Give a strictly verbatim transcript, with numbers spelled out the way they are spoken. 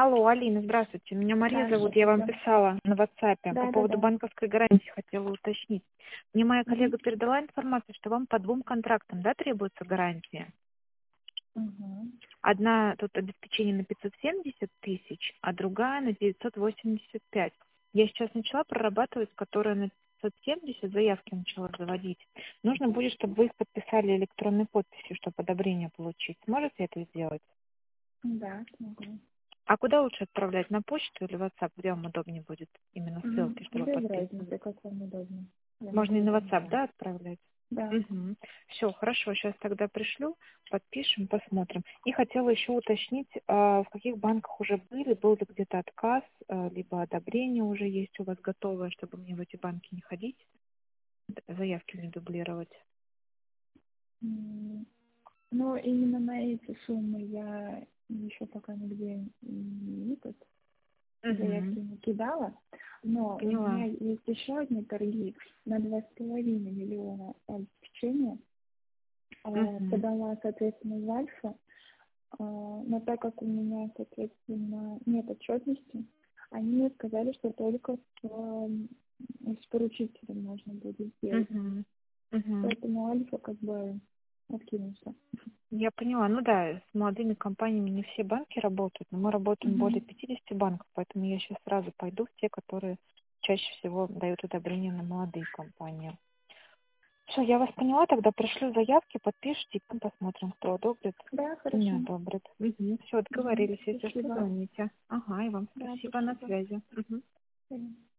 Алло, Алина, здравствуйте. Меня Мария Да, зовут, я вам здравствуйте. писала на WhatsApp по Да, да, поводу да. банковской гарантии, хотела уточнить. Мне моя Мгм. коллега передала информацию, что вам по двум контрактам, да, требуется гарантия. Мгм. Одна тут обеспечение на пятьсот семьдесят тысяч, а другая на девятьсот восемьдесят пять. Я сейчас начала прорабатывать, которая на пятьсот семьдесят, заявки начала заводить. Нужно будет, чтобы вы их подписали электронной подписью, чтобы одобрение получить. Сможете это сделать? Да, смогу. А куда лучше отправлять? На почту или в WhatsApp? Где вам удобнее будет именно Мгм. ссылки, чтобы Без подписывать? разницы, как вам удобно. Я Можно могу и и на там, и WhatsApp, там. да, отправлять? Да. Угу. Все, хорошо, сейчас тогда пришлю, подпишем, посмотрим. И хотела еще уточнить, а, в каких банках уже были, был ли где-то отказ, а, либо одобрение уже есть у вас готовое, чтобы мне в эти банки не ходить, заявки не дублировать. М, Ну, именно на эти суммы я еще пока нигде не этот, Угу. заявки не кидала. Но у меня Поняла. есть еще одни торги на два с половиной миллиона обеспечения. А, Угу. Подала, соответственно, в Альфа. А, Но так как у меня, соответственно, нет отчетности, они мне сказали, что только с, эм, с поручителем можно будет сделать. Угу. Угу. Поэтому Альфа как бы откинулся. Я поняла. Ну да, с молодыми компаниями не все банки работают, но мы работаем более Мгм. пятидесяти банков, поэтому я сейчас сразу пойду в те, которые чаще всего дают одобрение на молодые компании. Все, я вас поняла, тогда пришлю заявки, подпишите, и потом посмотрим, кто одобрит, Да, кто не хорошо. одобрит. Угу. Все, Мгм. договорились, если что, Спасибо. звоните. Ага, и вам Да, спасибо, на спасибо. связи. Мгм. Мгм.